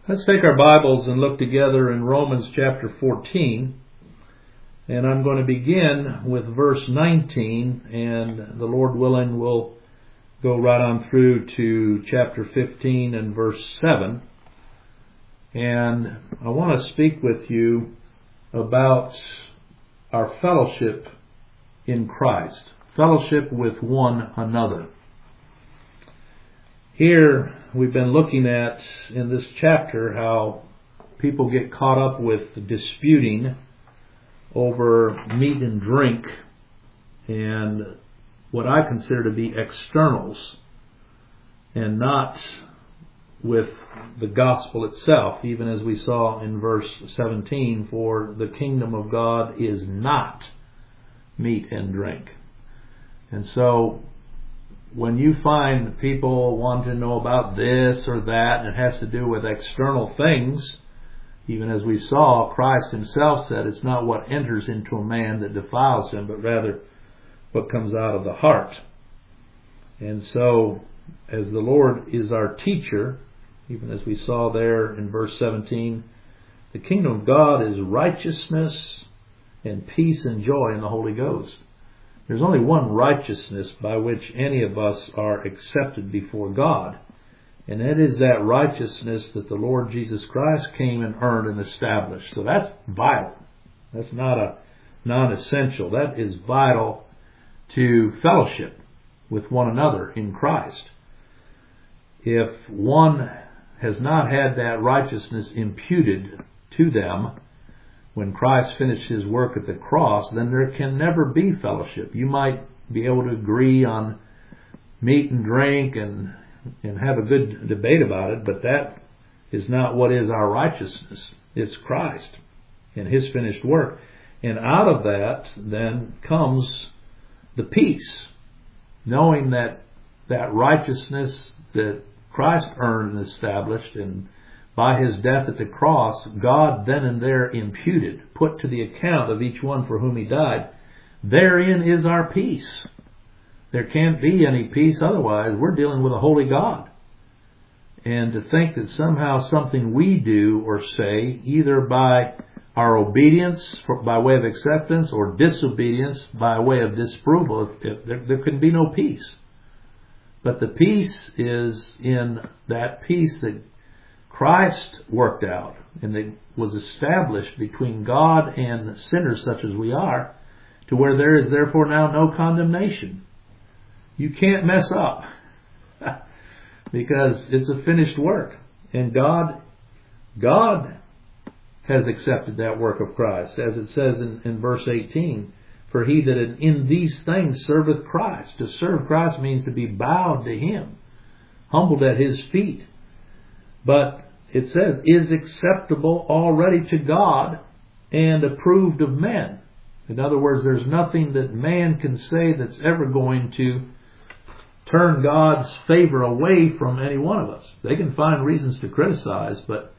Let's take our Bibles and look together in Romans chapter 14. And I'm going to begin with verse 19, and the Lord willing we'll go right on through to chapter 15 and verse 7. And I want to speak with you about our fellowship in Christ, fellowship with one another. Here we've been looking at in this chapter how people get caught up with disputing over meat and drink and what I consider to be externals, and not with the gospel itself, even as we saw in verse 17, for the kingdom of God is not meat and drink. And so when you find people want to know about this or that, and it has to do with external things, even as we saw, Christ himself said it's not what enters into a man that defiles him, but rather what comes out of the heart. And so, as the Lord is our teacher, even as we saw there in verse 17, the kingdom of God is righteousness and peace and joy in the Holy Ghost. There's only one righteousness by which any of us are accepted before God, and that is that righteousness that the Lord Jesus Christ came and earned and established. So that's vital. That's not a non-essential. That is vital to fellowship with one another in Christ. If one has not had that righteousness imputed to them when Christ finished his work at the cross, then there can never be fellowship. You might be able to agree on meat and drink and have a good debate about it, but that is not what is our righteousness. It's Christ and his finished work. And out of that then comes the peace, knowing that that righteousness that Christ earned and established, and by his death at the cross, God then and there imputed, put to the account of each one for whom he died. Therein is our peace. There can't be any peace otherwise. We're dealing with a holy God. And to think that somehow something we do or say, either by our obedience by way of acceptance or disobedience by way of disapproval, there can be no peace. But the peace is in that peace that Christ worked out and that was established between God and sinners such as we are, to where there is therefore now no condemnation. You can't mess up because it's a finished work. And God has accepted that work of Christ, as it says in verse 18, for he that in these things serveth Christ. To serve Christ means to be bowed to him, humbled at his feet. But it says, is acceptable already to God and approved of men. In other words, there's nothing that man can say that's ever going to turn God's favor away from any one of us. They can find reasons to criticize, but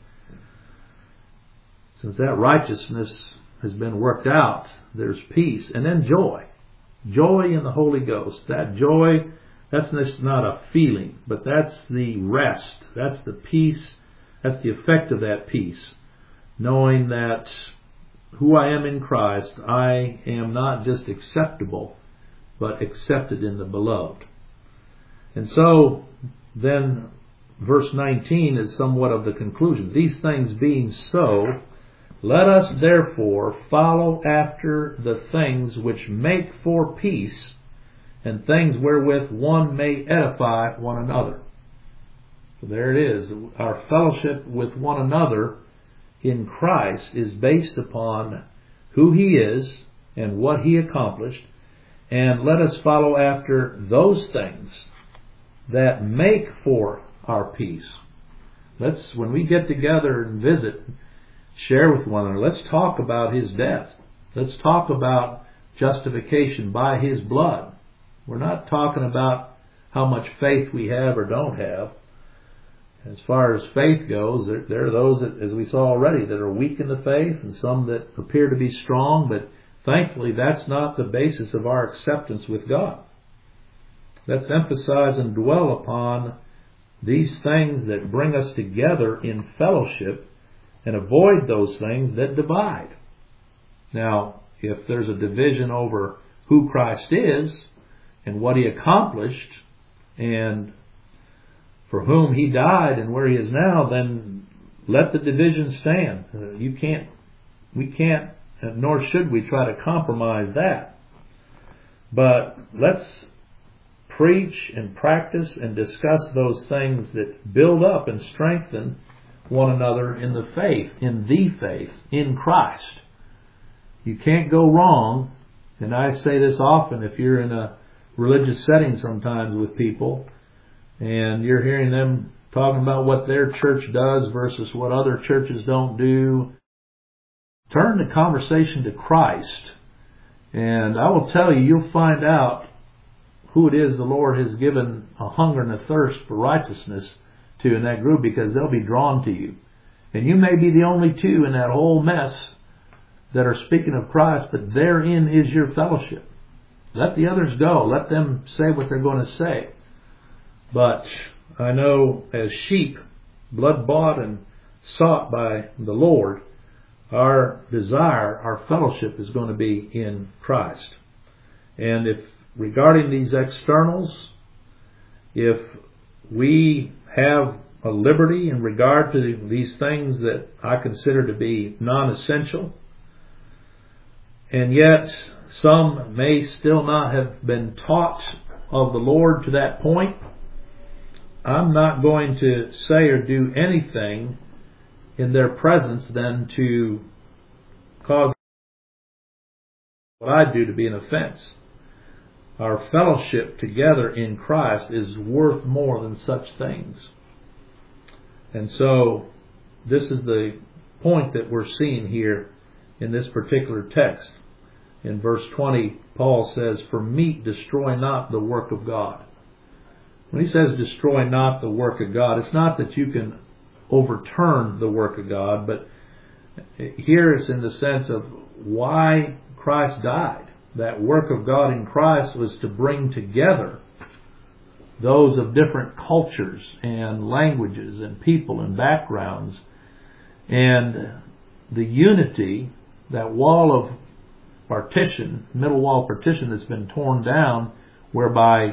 since that righteousness has been worked out, there's peace. And then joy. Joy in the Holy Ghost. That joy, that's not a feeling, but that's the rest. That's the peace. That's the effect of that peace. Knowing that who I am in Christ, I am not just acceptable, but accepted in the beloved. And so, then, verse 19 is somewhat of the conclusion. These things being so, let us therefore follow after the things which make for peace, and things wherewith one may edify one another. So there it is. Our fellowship with one another in Christ is based upon who he is and what he accomplished. And let us follow after those things that make for our peace. When we get together and visit, share with one another, let's talk about his death. Let's talk about justification by his blood. We're not talking about how much faith we have or don't have. As far as faith goes, there are those that, as we saw already, that are weak in the faith, and some that appear to be strong, but thankfully that's not the basis of our acceptance with God. Let's emphasize and dwell upon these things that bring us together in fellowship, and avoid those things that divide. Now, if there's a division over who Christ is and what He accomplished and for whom He died and where He is now, then let the division stand. We can't, nor should we try to compromise that. But let's preach and practice and discuss those things that build up and strengthen one another in the faith, in Christ. You can't go wrong, and I say this often if you're in a religious setting sometimes with people, and you're hearing them talking about what their church does versus what other churches don't do. Turn the conversation to Christ, and I will tell you, you'll find out who it is the Lord has given a hunger and a thirst for righteousness to in that group, because they'll be drawn to you. And you may be the only two in that whole mess that are speaking of Christ, but therein is your fellowship. Let the others go. Let them say what they're going to say. But I know as sheep, blood bought and sought by the Lord, our desire, our fellowship is going to be in Christ. And if regarding these externals, if we have a liberty in regard to these things that I consider to be non-essential, and yet some may still not have been taught of the Lord to that point, I'm not going to say or do anything in their presence then to cause what I do to be an offense. Our fellowship together in Christ is worth more than such things. And so this is the point that we're seeing here in this particular text. In verse 20, Paul says, "For meat destroy not the work of God." When he says destroy not the work of God, it's not that you can overturn the work of God, but here it's in the sense of why Christ died. That work of God in Christ was to bring together those of different cultures and languages and people and backgrounds. And the unity, that wall of partition, middle wall partition that's been torn down, whereby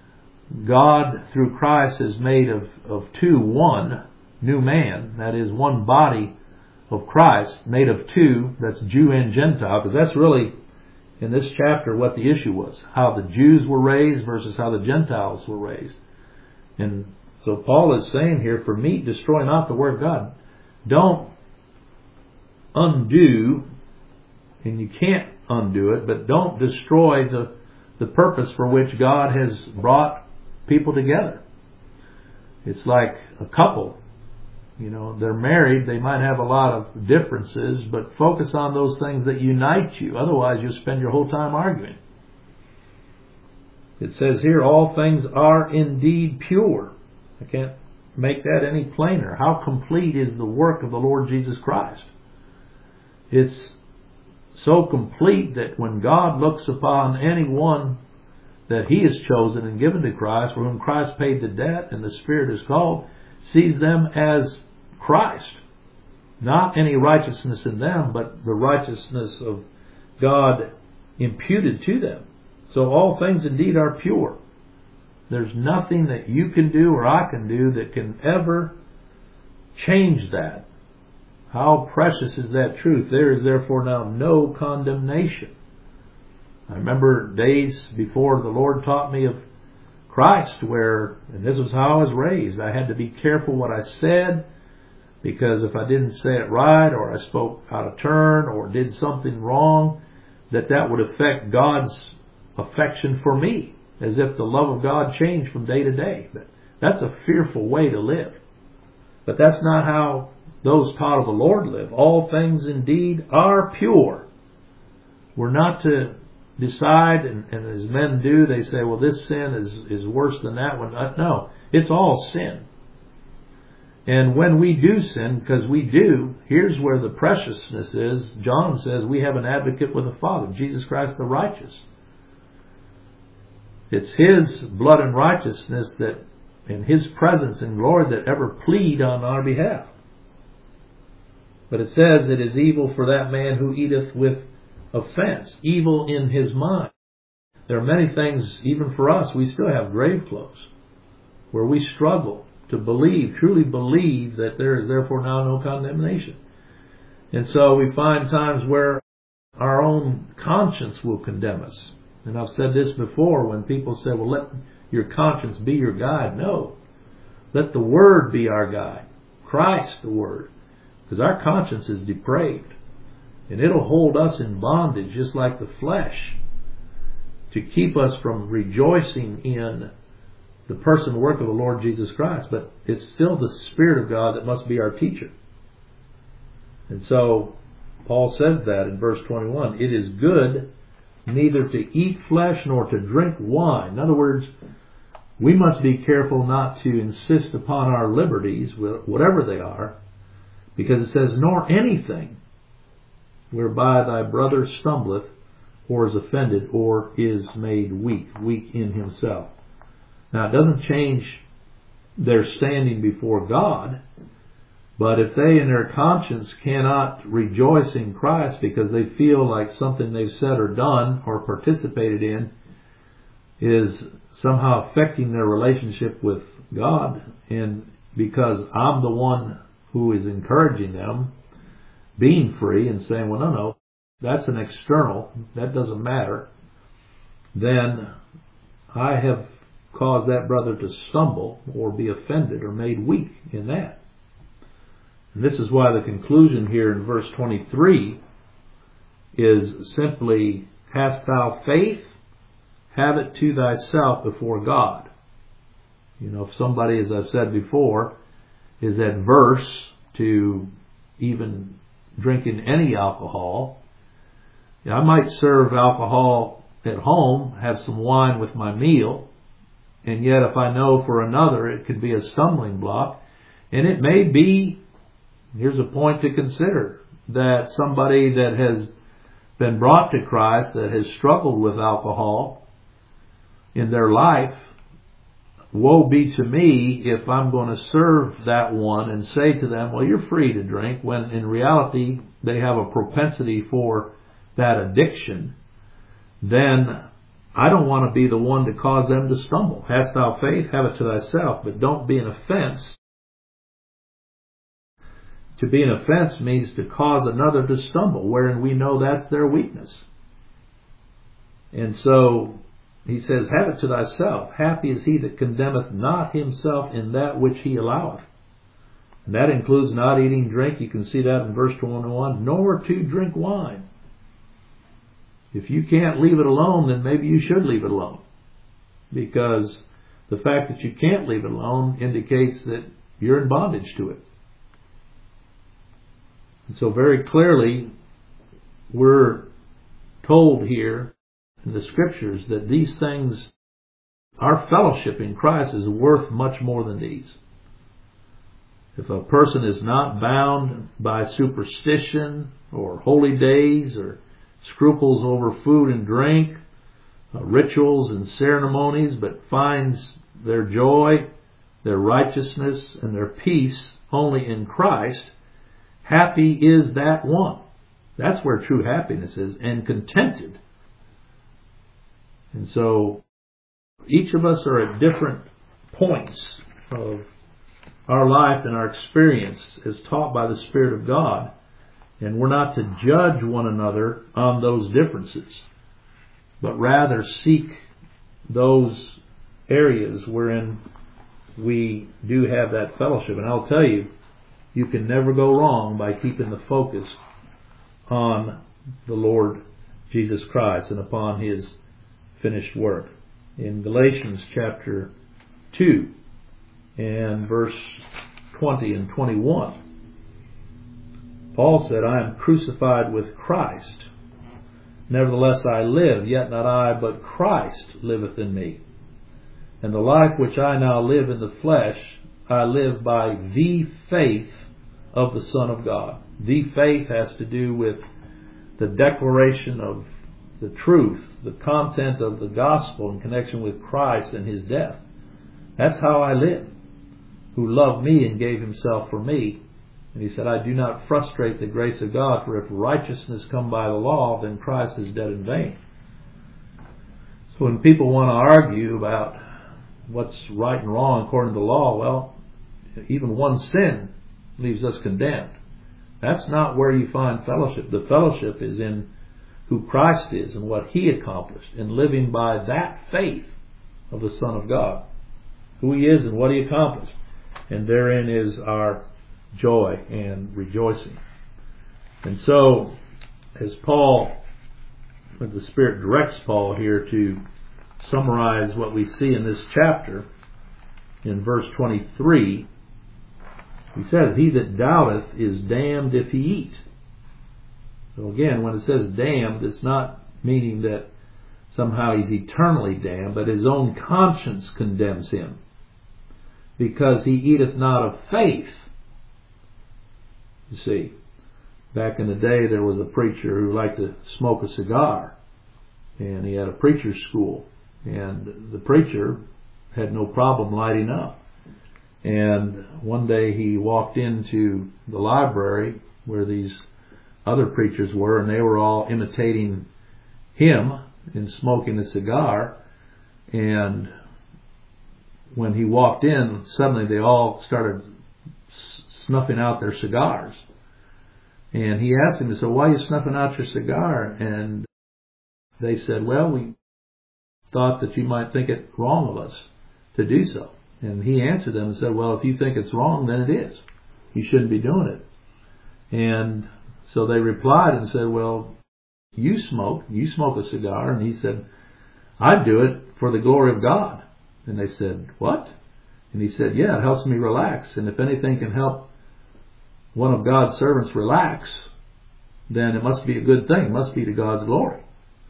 God through Christ has made of two one new man, that is one body of Christ, made of two, that's Jew and Gentile, because that's really in this chapter what the issue was, how the Jews were raised versus how the Gentiles were raised. And so Paul is saying here, for meat destroy not the word of God. Don't undo, and you can't undo it, but don't destroy the purpose for which God has brought people together. It's like a couple. You know, they're married, they might have a lot of differences, but focus on those things that unite you. Otherwise, you'll spend your whole time arguing. It says here, all things are indeed pure. I can't make that any plainer. How complete is the work of the Lord Jesus Christ? It's so complete that when God looks upon anyone that He has chosen and given to Christ, for whom Christ paid the debt and the Spirit is called, sees them as Christ. Not any righteousness in them, but the righteousness of God imputed to them. So all things indeed are pure. There's nothing that you can do or I can do that can ever change that. How precious is that truth? There is therefore now no condemnation. I remember days before the Lord taught me of Christ where, and this was how I was raised, I had to be careful what I said, because if I didn't say it right, or I spoke out of turn, or did something wrong, that would affect God's affection for me, as if the love of God changed from day to day. But that's a fearful way to live. But that's not how those taught of the Lord live. All things indeed are pure. We're not to decide, and as men do, they say, well, this sin is worse than that one. No, it's all sin. And when we do sin, because we do, here's where the preciousness is. John says we have an advocate with the Father, Jesus Christ the righteous. It's His blood and righteousness that and His presence and glory that ever plead on our behalf. But it says it is evil for that man who eateth with offense, evil in his mind. There are many things, even for us, we still have grave clothes, where we struggle to believe, truly believe that there is therefore now no condemnation. And so we find times where our own conscience will condemn us. And I've said this before when people say, well, let your conscience be your guide. No. Let the Word be our guide. Christ, the Word. Because our conscience is depraved. And it'll hold us in bondage just like the flesh to keep us from rejoicing in the person and work of the Lord Jesus Christ. But it's still the Spirit of God that must be our teacher. And so Paul says that in verse 21. It is good neither to eat flesh nor to drink wine. In other words, we must be careful not to insist upon our liberties, whatever they are, because it says, nor anything whereby thy brother stumbleth, or is offended, or is made weak in himself. Now, it doesn't change their standing before God, but if they in their conscience cannot rejoice in Christ because they feel like something they've said or done or participated in is somehow affecting their relationship with God, and because I'm the one who is encouraging them being free and saying, well, no, that's an external, that doesn't matter, then I have caused that brother to stumble or be offended or made weak in that. And this is why the conclusion here in verse 23 is simply, hast thou faith? Have it to thyself before God. You know, if somebody, as I've said before, is adverse to even drinking any alcohol, I might serve alcohol at home, have some wine with my meal, and yet if I know for another it could be a stumbling block, and it may be, here's a point to consider, that somebody that has been brought to Christ that has struggled with alcohol in their life, woe be to me if I'm going to serve that one and say to them, well, you're free to drink, when in reality they have a propensity for that addiction. Then I don't want to be the one to cause them to stumble. Hast thou faith? Have it to thyself, but don't be an offense. To be an offense means to cause another to stumble, wherein we know that's their weakness. And so he says, have it to thyself. Happy is he that condemneth not himself in that which he alloweth. And that includes not eating drink. You can see that in verse 21. Nor to drink wine. If you can't leave it alone, then maybe you should leave it alone. Because the fact that you can't leave it alone indicates that you're in bondage to it. And so very clearly, we're told here in the Scriptures that these things, our fellowship in Christ is worth much more than these. If a person is not bound by superstition or holy days or scruples over food and drink, rituals and ceremonies, but finds their joy, their righteousness, and their peace only in Christ, happy is that one. That's where true happiness is, and contented. And so each of us are at different points of our life and our experience as taught by the Spirit of God. And we're not to judge one another on those differences, but rather seek those areas wherein we do have that fellowship. And I'll tell you, you can never go wrong by keeping the focus on the Lord Jesus Christ and upon His finished work. In Galatians chapter 2 and verse 20 and 21, Paul said, I am crucified with Christ. Nevertheless I live, yet not I, but Christ liveth in me. And the life which I now live in the flesh, I live by the faith of the Son of God. The faith has to do with the declaration of the truth, the content of the gospel in connection with Christ and His death. That's how I live. Who loved me and gave himself for me. And he said, I do not frustrate the grace of God, for if righteousness come by the law, then Christ is dead in vain. So when people want to argue about what's right and wrong according to the law, well, even one sin leaves us condemned. That's not where you find fellowship. The fellowship is in who Christ is and what He accomplished, and living by that faith of the Son of God, who He is and what He accomplished. And therein is our joy and rejoicing. And so, as the Spirit directs Paul here to summarize what we see in this chapter, in verse 23, he says, He that doubteth is damned if he eat. So again, when it says damned, it's not meaning that somehow he's eternally damned, but his own conscience condemns him, because he eateth not of faith. You see, back in the day there was a preacher who liked to smoke a cigar, and he had a preacher's school, and the preacher had no problem lighting up. And one day he walked into the library where these other preachers were, and they were all imitating him in smoking a cigar. And when he walked in, suddenly they all started snuffing out their cigars. And he asked him, he said, why are you snuffing out your cigar? And they said, well, we thought that you might think it wrong of us to do so. And he answered them and said, well, if you think it's wrong, then it is. You shouldn't be doing it. And so they replied and said, well, you smoke a cigar. And he said, I do it for the glory of God. And they said, what? And he said, yeah, it helps me relax. And if anything can help one of God's servants relax, then it must be a good thing. It must be to God's glory.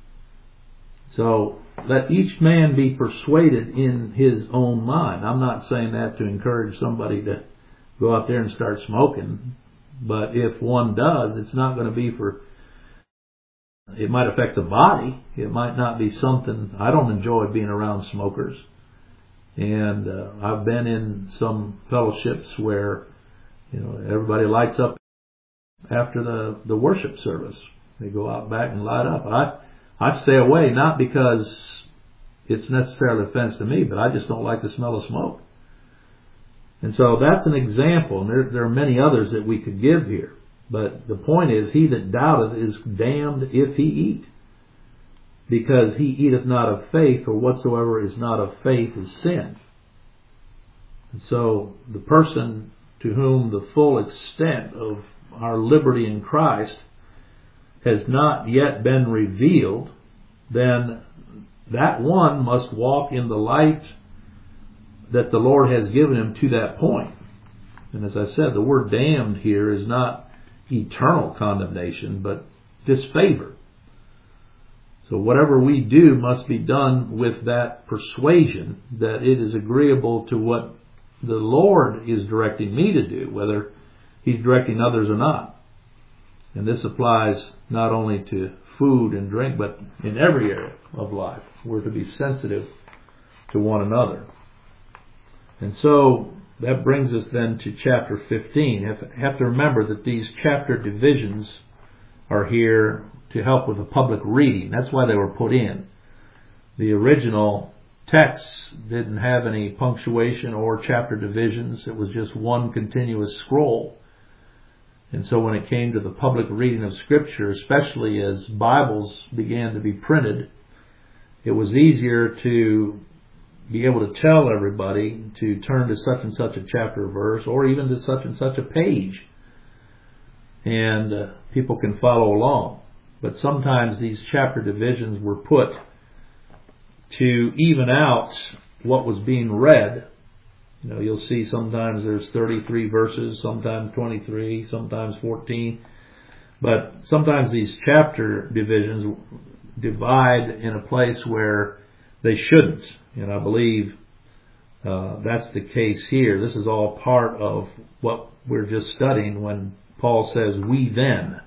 So let each man be persuaded in his own mind. I'm not saying that to encourage somebody to go out there and start smoking. But if one does, it's not going to be it might affect the body. It might not be something. I don't enjoy being around smokers. And I've been in some fellowships where, everybody lights up after the worship service. They go out back and light up. I stay away, not because it's necessarily offense to me, but I just don't like the smell of smoke. And so that's an example, and there are many others that we could give here. But the point is, he that doubteth is damned if he eat, because he eateth not of faith, or whatsoever is not of faith is sin. And so the person to whom the full extent of our liberty in Christ has not yet been revealed, then that one must walk in the light that the Lord has given him to that point. And as I said, the word damned here is not eternal condemnation, but disfavor. So whatever we do must be done with that persuasion that it is agreeable to what the Lord is directing me to do, whether He's directing others or not. And this applies not only to food and drink, but in every area of life. We're to be sensitive to one another. And so that brings us then to chapter 15. You have to remember that these chapter divisions are here to help with the public reading. That's why they were put in. The original texts didn't have any punctuation or chapter divisions. It was just one continuous scroll. And so when it came to the public reading of Scripture, especially as Bibles began to be printed, it was easier to be able to tell everybody to turn to such and such a chapter or verse, or even to such and such a page. And people can follow along. But sometimes these chapter divisions were put to even out what was being read. You'll see sometimes there's 33 verses, sometimes 23, sometimes 14. But sometimes these chapter divisions divide in a place where they shouldn't. And I believe that's the case here. This is all part of what we're just studying when Paul says, we then.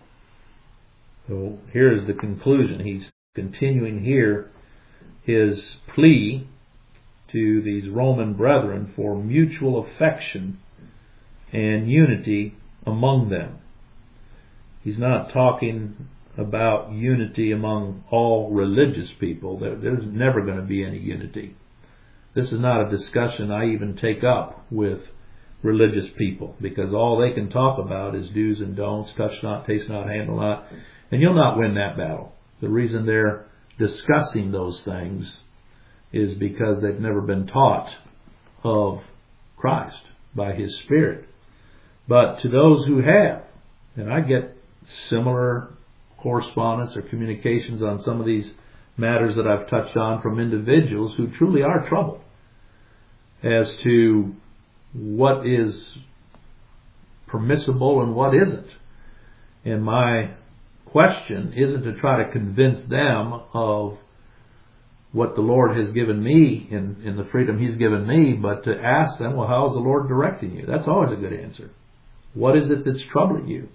So here's the conclusion. He's continuing here his plea to these Roman brethren for mutual affection and unity among them. He's not talking about unity among all religious people. There's never going to be any unity. This is not a discussion I even take up with religious people, because all they can talk about is do's and don'ts, touch not, taste not, handle not, and you'll not win that battle. The reason they're discussing those things is because they've never been taught of Christ by His Spirit. But to those who have, and I get similar correspondence or communications on some of these matters that I've touched on from individuals who truly are troubled as to what is permissible and what isn't. And my question isn't to try to convince them of what the Lord has given me in the freedom He's given me, but to ask them, well, how is the Lord directing you? That's always a good answer. What is it that's troubling you?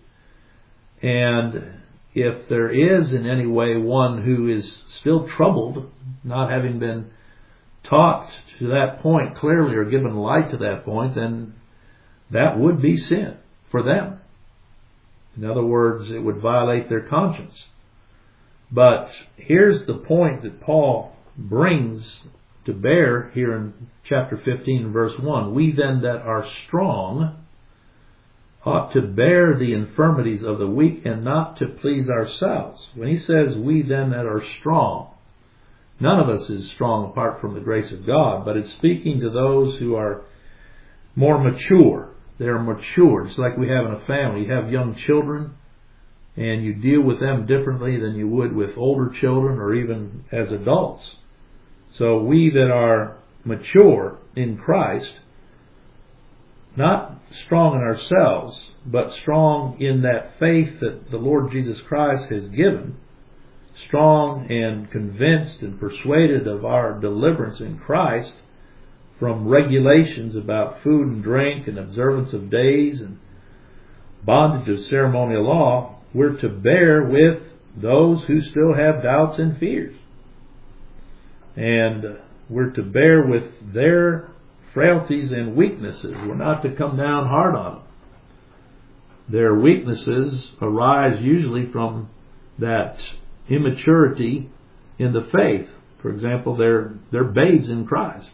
And if there is in any way one who is still troubled, not having been taught to that point clearly or given light to that point, then that would be sin for them. In other words, it would violate their conscience. But here's the point that Paul brings to bear here in chapter 15, verse 1. We then that are strong ought to bear the infirmities of the weak and not to please ourselves. When he says we then that are strong, none of us is strong apart from the grace of God, but it's speaking to those who are more mature. They're mature. It's like we have in a family. You have young children, and you deal with them differently than you would with older children or even as adults. So we that are mature in Christ, not strong in ourselves, but strong in that faith that the Lord Jesus Christ has given, strong and convinced and persuaded of our deliverance in Christ from regulations about food and drink and observance of days and bondage of ceremonial law, we're to bear with those who still have doubts and fears. And we're to bear with their frailties and weaknesses. We're not to come down hard on them. Their weaknesses arise usually from that immaturity in the faith. For example, they're babes in Christ.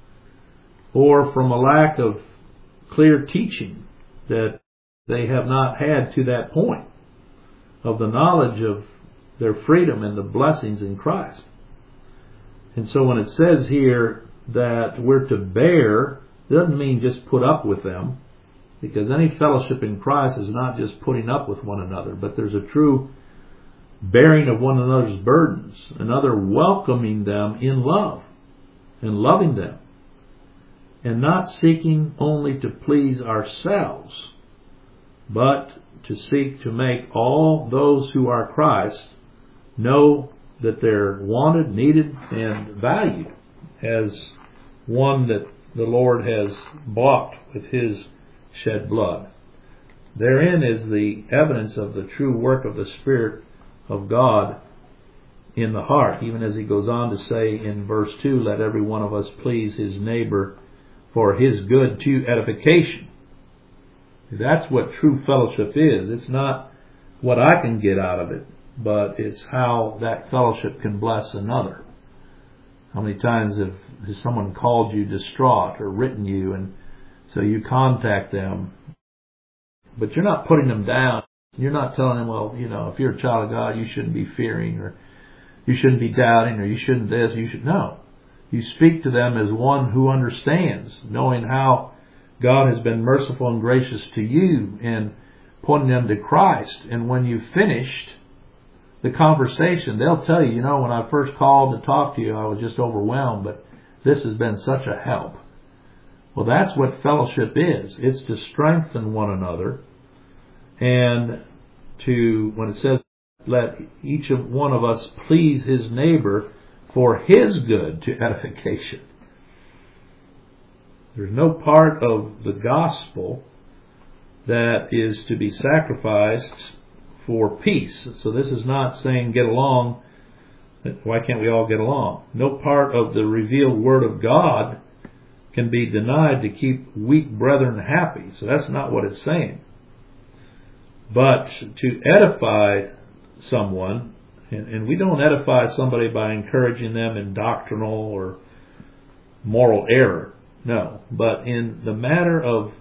Or from a lack of clear teaching that they have not had to that point of the knowledge of their freedom and the blessings in Christ. And so when it says here that we're to bear, it doesn't mean just put up with them, because any fellowship in Christ is not just putting up with one another, but there's a true bearing of one another's burdens, another welcoming them in love and loving them, and not seeking only to please ourselves, but to seek to make all those who are Christ know that they're wanted, needed, and valued as one that the Lord has bought with His shed blood. Therein is the evidence of the true work of the Spirit of God in the heart, even as he goes on to say in verse 2, let every one of us please his neighbor for his good to edification. That's what true fellowship is. It's not what I can get out of it, but it's how that fellowship can bless another. How many times has someone called you distraught or written you, and so you contact them, but you're not putting them down. You're not telling them, well, if you're a child of God, you shouldn't be fearing, or you shouldn't be doubting, or you shouldn't this, you should. No. You speak to them as one who understands, knowing how God has been merciful and gracious to you, and pointing them to Christ. And when you've finished the conversation, they'll tell you, when I first called to talk to you, I was just overwhelmed, but this has been such a help. Well, that's what fellowship is. It's to strengthen one another, and to, when it says, let each of one of us please his neighbor for his good to edification. There's no part of the gospel that is to be sacrificed for peace. So this is not saying get along Why can't we all get along? No part of the revealed Word of God can be denied to keep weak brethren happy. So that's not what it's saying. But to edify someone, and we don't edify somebody by encouraging them in doctrinal or moral error. No. But in the matter of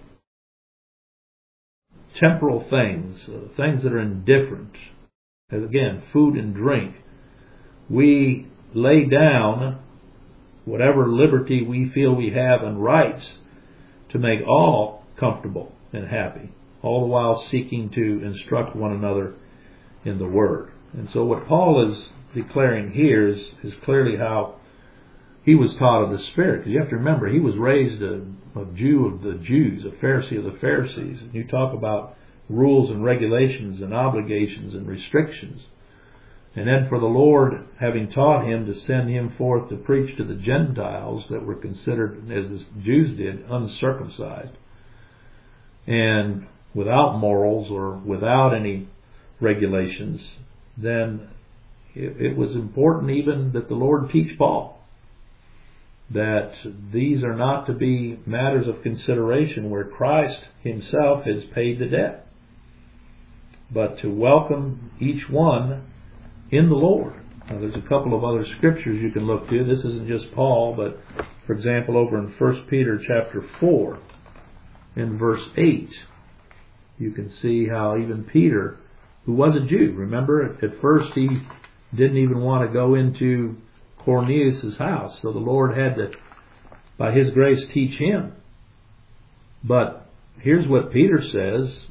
temporal things, things that are indifferent, as again, food and drink, we lay down whatever liberty we feel we have and rights to make all comfortable and happy, all the while seeking to instruct one another in the Word. And so what Paul is declaring here is clearly how he was taught of the Spirit. Because you have to remember, he was raised a Jew of the Jews, a Pharisee of the Pharisees. And you talk about rules and regulations and obligations and restrictions. And then for the Lord, having taught him to send him forth to preach to the Gentiles that were considered, as the Jews did, uncircumcised, and without morals or without any regulations, then it was important even that the Lord teach Paul that these are not to be matters of consideration where Christ himself has paid the debt, but to welcome each one in the Lord. Now, there's a couple of other scriptures you can look to. This isn't just Paul, but for example, over in 1 Peter chapter 4, in verse 8, you can see how even Peter, who was a Jew, remember, at first he didn't even want to go into Cornelius' house, so the Lord had to, by His grace, teach him. But here's what Peter says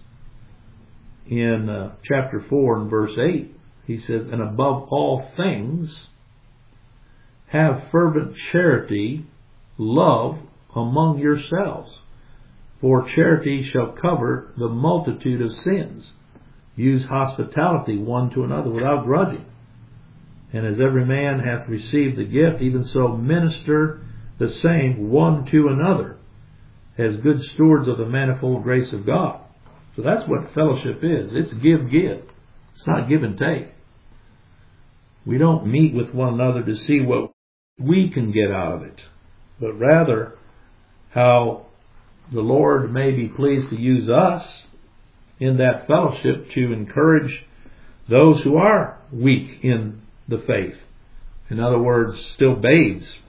in chapter 4 and verse 8. He says, "And above all things, have fervent charity, love among yourselves. For charity shall cover the multitude of sins. Use hospitality one to another without grudging. And as every man hath received the gift, even so minister the same one to another, as good stewards of the manifold grace of God." So that's what fellowship is. It's give. It's not give and take. We don't meet with one another to see what we can get out of it, but rather how the Lord may be pleased to use us in that fellowship to encourage those who are weak in the faith. In other words, still babes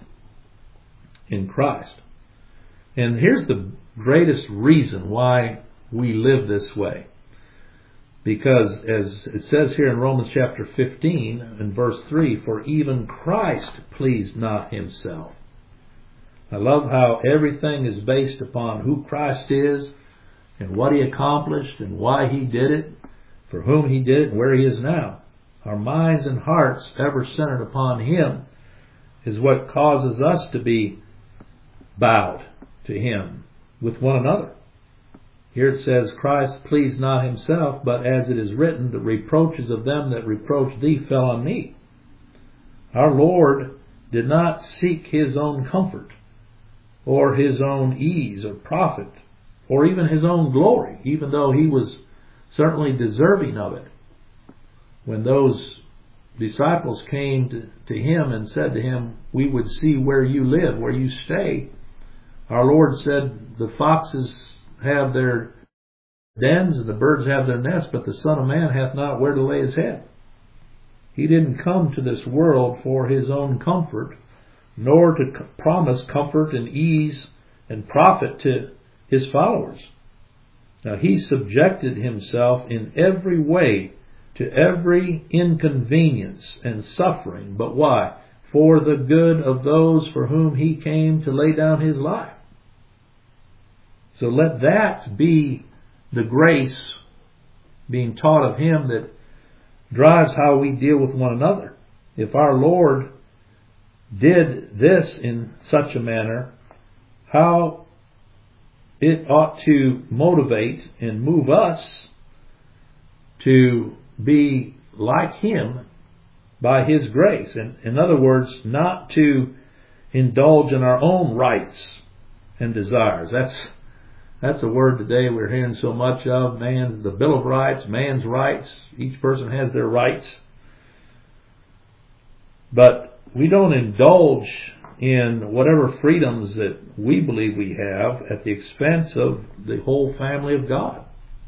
in Christ. And here's the greatest reason why we live this way. Because as it says here in Romans chapter 15 and verse 3, "For even Christ pleased not himself." I love how everything is based upon who Christ is and what He accomplished and why He did it, for whom He did it, and where He is now. Our minds and hearts ever centered upon Him is what causes us to be bowed to Him with one another. Here it says, "Christ pleased not himself, but as it is written, the reproaches of them that reproached thee fell on me." Our Lord did not seek His own comfort, or His own ease or profit, or even His own glory, even though He was certainly deserving of it. When those disciples came to Him and said to Him, "We would see where you live, where you stay," our Lord said, "The foxes have their dens and the birds have their nests, but the Son of Man hath not where to lay His head." He didn't come to this world for His own comfort, nor to promise comfort and ease and profit to His followers. Now, He subjected Himself in every way to every inconvenience and suffering. But why? For the good of those for whom He came to lay down His life. So let that be the grace being taught of Him that drives how we deal with one another. If our Lord did this in such a manner, how it ought to motivate and move us to be like Him by His grace. And in other words, not to indulge in our own rights and desires. That's a word today we're hearing so much of. The Bill of Rights, man's rights. Each person has their rights. But we don't indulge in whatever freedoms that we believe we have at the expense of the whole family of God.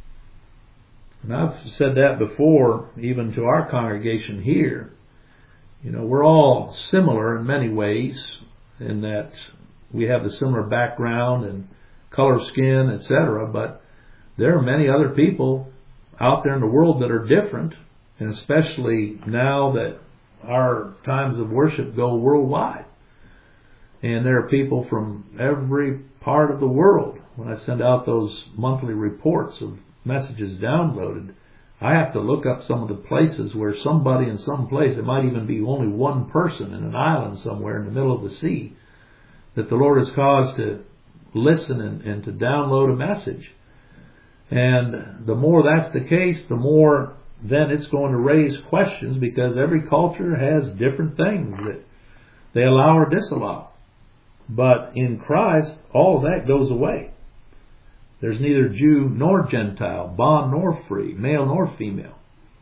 And I've said that before, even to our congregation here. We're all similar in many ways in that we have the similar background and color skin, etc. But there are many other people out there in the world that are different, and especially now that our times of worship go worldwide. And there are people from every part of the world. When I send out those monthly reports of messages downloaded, I have to look up some of the places where somebody in some place, it might even be only one person in an island somewhere in the middle of the sea, that the Lord has caused to listen and to download a message. And the more that's the case, the more then it's going to raise questions, because every culture has different things that they allow or disallow. But in Christ, all of that goes away. There's neither Jew nor Gentile, bond nor free, male nor female.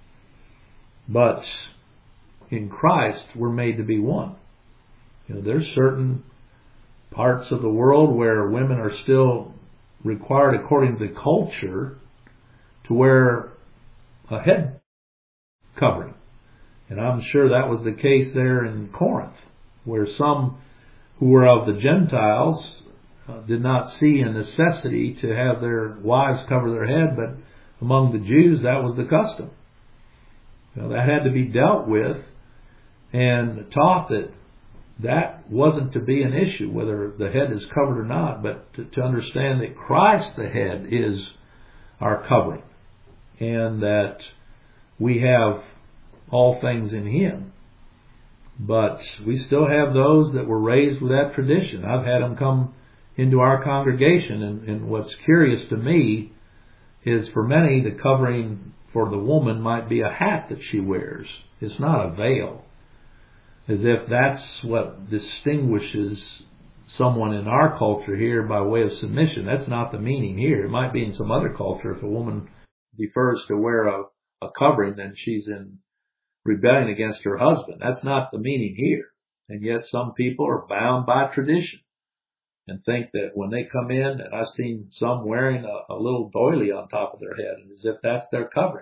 But in Christ, we're made to be one. There's certain parts of the world where women are still required, according to the culture, to wear a head covering. And I'm sure that was the case there in Corinth, where some who were of the Gentiles did not see a necessity to have their wives cover their head, but among the Jews that was the custom. That had to be dealt with and taught that that wasn't to be an issue, whether the head is covered or not, but to understand that Christ the head is our covering, and that we have all things in Him. But we still have those that were raised with that tradition. I've had them come into our congregation, and what's curious to me is for many, the covering for the woman might be a hat that she wears. It's not a veil. As if that's what distinguishes someone in our culture here by way of submission. That's not the meaning here. It might be in some other culture. If a woman prefers to wear a covering, then she's in rebellion against her husband. That's not the meaning here. And yet some people are bound by tradition and think that when they come in, and I've seen some wearing a little doily on top of their head, as if that's their covering.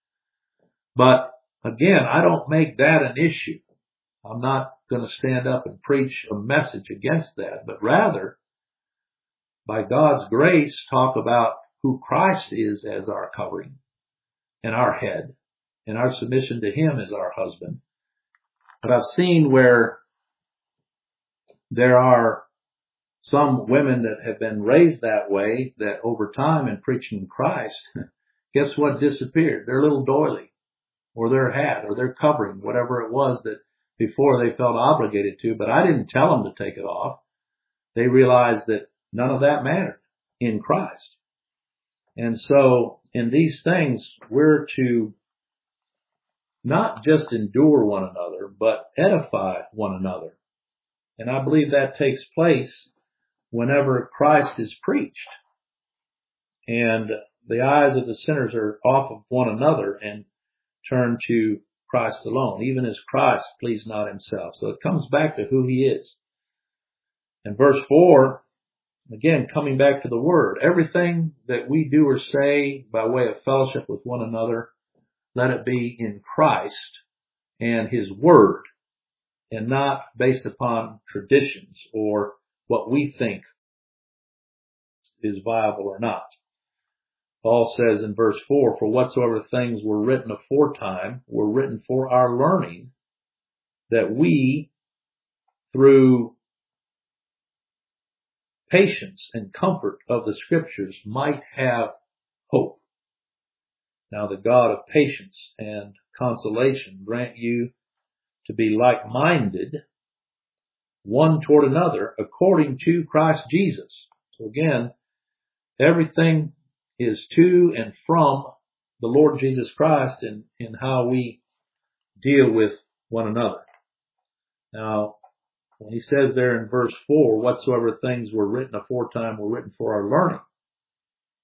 But again, I don't make that an issue. I'm not going to stand up and preach a message against that, but rather, by God's grace, talk about who Christ is as our covering and our head, and our submission to Him as our husband. But I've seen where there are some women that have been raised that way, that over time in preaching Christ, guess what disappeared? Their little doily, or their hat, or their covering, whatever it was that before they felt obligated to. But I didn't tell them to take it off. They realized that none of that mattered in Christ. And so in these things, we're to not just endure one another, but edify one another. And I believe that takes place whenever Christ is preached, and the eyes of the sinners are off of one another and turn to Christ alone, even as Christ pleased not Himself. So it comes back to who He is. And verse 4, again, coming back to the Word, everything that we do or say by way of fellowship with one another, let it be in Christ and His Word, and not based upon traditions or what we think is viable or not. Paul says in verse 4, for whatsoever things were written aforetime were written for our learning, that we, through patience and comfort of the Scriptures, might have hope. Now the God of patience and consolation grant you to be like-minded, one toward another, according to Christ Jesus. So again, everything is to and from the Lord Jesus Christ in how we deal with one another. Now, when he says there in verse 4, whatsoever things were written aforetime were written for our learning,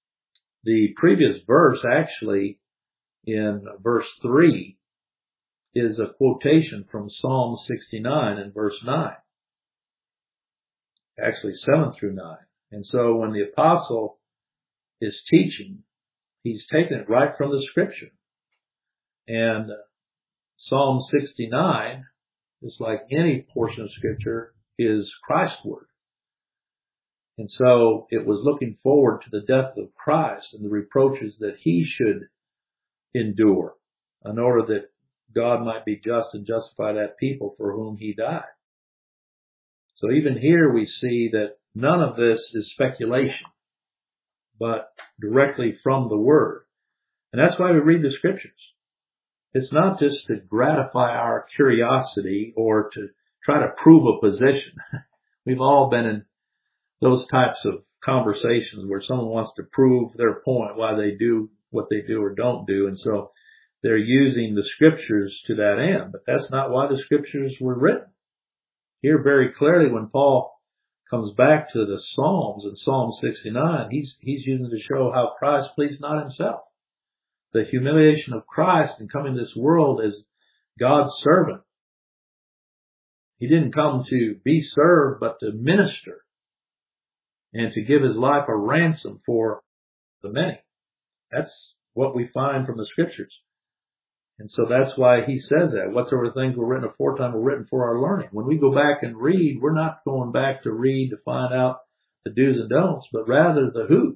the previous verse actually in verse 3 is a quotation from Psalm 69 and verse 9. Actually 7 through 9. And so when the apostle is teaching, he's taken it right from the scripture. And Psalm 69, just like any portion of scripture, is Christ's word. And so it was looking forward to the death of Christ and the reproaches that he should endure in order that God might be just and justify that people for whom he died. So even here we see that none of this is speculation, but directly from the Word. And that's why we read the Scriptures. It's not just to gratify our curiosity or to try to prove a position. We've all been in those types of conversations where someone wants to prove their point, why they do what they do or don't do. And so they're using the Scriptures to that end. But that's not why the Scriptures were written. Here very clearly when Paul comes back to the Psalms in Psalm 69, he's using to show how Christ pleased not himself. The humiliation of Christ in coming to this world as God's servant. He didn't come to be served, but to minister and to give his life a ransom for the many. That's what we find from the Scriptures. And so that's why he says that. Whatsoever things were written aforetime were written for our learning. When we go back and read, we're not going back to read to find out the do's and don'ts, but rather the who.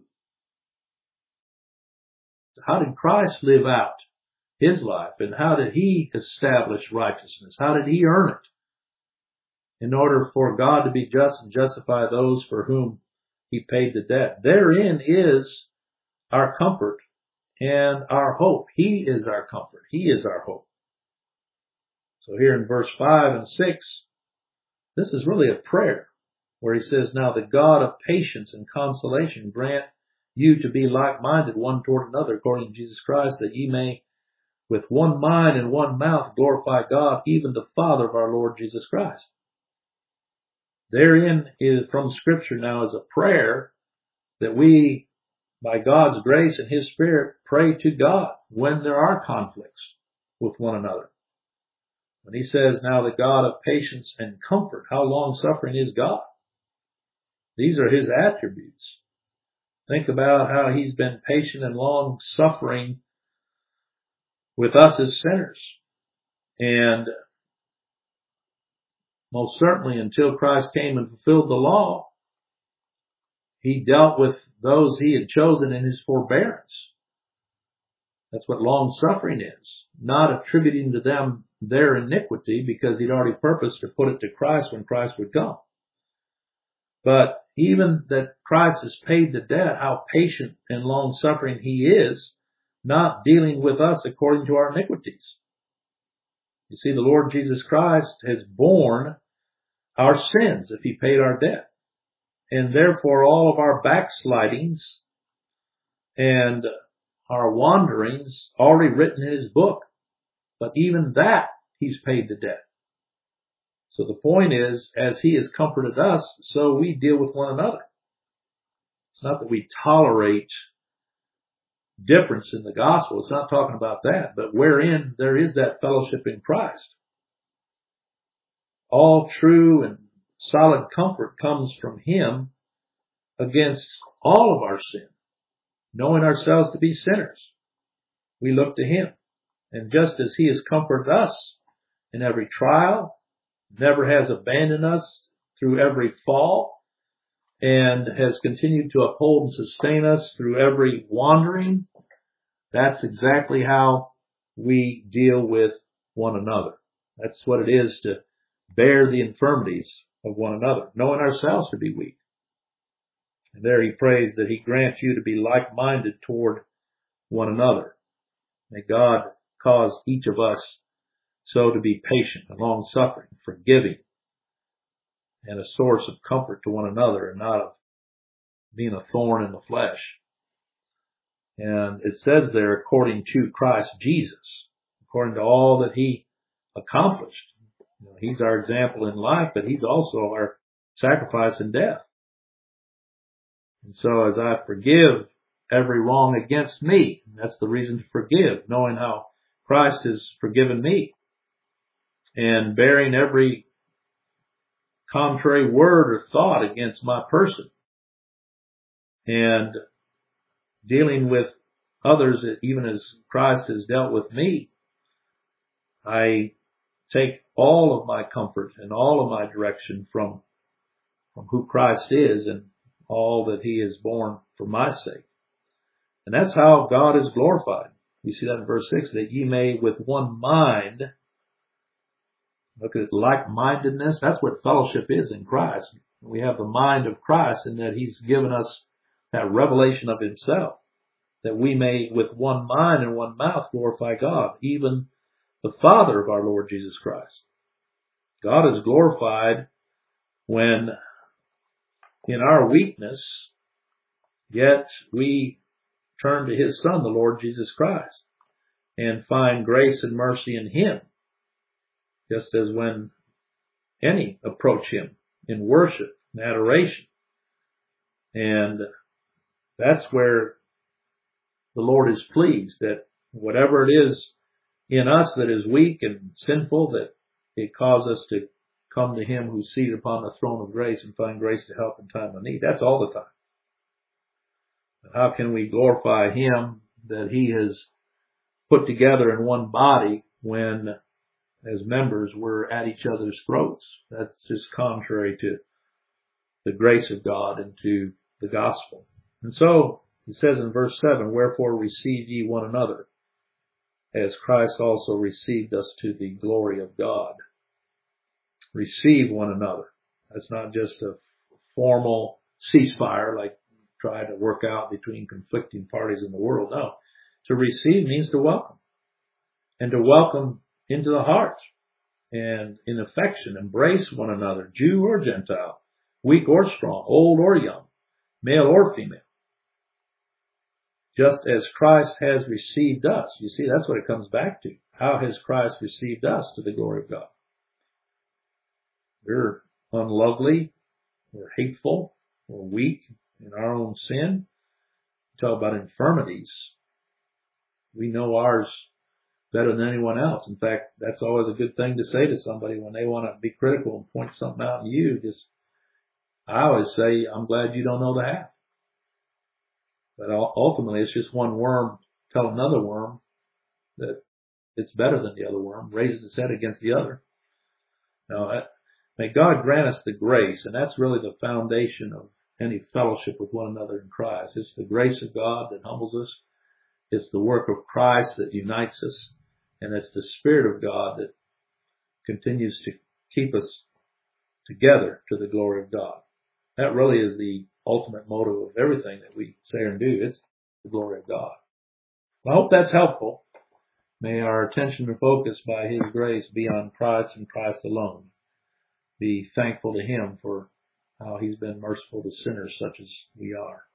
How did Christ live out his life? And how did he establish righteousness? How did he earn it? In order for God to be just and justify those for whom he paid the debt. Therein is our comfort and our hope. He is our comfort. He is our hope. So here in verse 5 and 6, this is really a prayer where he says, now the God of patience and consolation grant you to be like-minded one toward another according to Jesus Christ, that ye may with one mind and one mouth glorify God, even the Father of our Lord Jesus Christ. Therein is from Scripture now is a prayer that we, by God's grace and his Spirit, pray to God when there are conflicts with one another. When he says, now the God of patience and comfort, how long-suffering is God? These are his attributes. Think about how he's been patient and long-suffering with us as sinners. And most certainly until Christ came and fulfilled the law, he dealt with those he had chosen in his forbearance. That's what long-suffering is. Not attributing to them their iniquity because he'd already purposed to put it to Christ when Christ would come. But even that Christ has paid the debt, how patient and long-suffering he is, not dealing with us according to our iniquities. You see, the Lord Jesus Christ has borne our sins if he paid our debt. And therefore all of our backslidings and our wanderings already written in his book. But even that, he's paid the debt. So the point is, as he has comforted us, so we deal with one another. It's not that we tolerate difference in the gospel. It's not talking about that. But wherein there is that fellowship in Christ. All true and solid comfort comes from him against all of our sin. Knowing ourselves to be sinners, we look to him. And just as he has comforted us in every trial, never has abandoned us through every fall, and has continued to uphold and sustain us through every wandering, that's exactly how we deal with one another. That's what it is to bear the infirmities of one another, knowing ourselves to be weak. And there he prays that he grants you to be like-minded toward one another. May God cause each of us so to be patient and long-suffering, forgiving, and a source of comfort to one another, and not of being a thorn in the flesh. And it says there, according to Christ Jesus, according to all that he accomplished. You know, he's our example in life, but he's also our sacrifice in death. And so as I forgive every wrong against me, that's the reason to forgive, knowing how Christ has forgiven me. and bearing every contrary word or thought against my person, and dealing with others even as Christ has dealt with me. I take all of my comfort and all of my direction from who Christ is and all that he has borne for my sake. And that's how God is glorified. You see that in verse 6, that ye may with one mind, look at like-mindedness. That's what fellowship is in Christ. We have the mind of Christ, and that he's given us that revelation of himself, that we may with one mind and one mouth glorify God, even the Father of our Lord Jesus Christ. God is glorified when in our weakness, yet we turn to his Son, the Lord Jesus Christ, and find grace and mercy in him, just as when any approach him in worship and adoration. And that's where the Lord is pleased, that whatever it is in us that is weak and sinful, that it causes us to come to him who's seated upon the throne of grace and find grace to help in time of need. That's all the time. How can we glorify him that he has put together in one body when as members we're at each other's throats? That's just contrary to the grace of God and to the gospel. And so it says in verse 7, wherefore receive ye one another, as Christ also received us to the glory of God. Receive one another. That's not just a formal ceasefire like try to work out between conflicting parties in the world. No. To receive means to welcome. And to welcome into the heart. And in affection, embrace one another, Jew or Gentile, weak or strong, old or young, male or female. Just as Christ has received us. You see, that's what it comes back to. How has Christ received us to the glory of God? We're unlovely, we're hateful, we're weak in our own sin. Talk about infirmities. We know ours better than anyone else. In fact, that's always a good thing to say to somebody when they want to be critical and point something out in you. I always say, I'm glad you don't know the half. But ultimately, it's just one worm tell another worm that it's better than the other worm, raising its head against the other. Now, may God grant us the grace, and that's really the foundation of any fellowship with one another in Christ. It's the grace of God that humbles us. It's the work of Christ that unites us. And it's the Spirit of God that continues to keep us together to the glory of God. That really is the ultimate motive of everything that we say and do. It's the glory of God. I hope that's helpful. May our attention and focus by his grace be on Christ and Christ alone. Be thankful to him for how he's been merciful to sinners such as we are.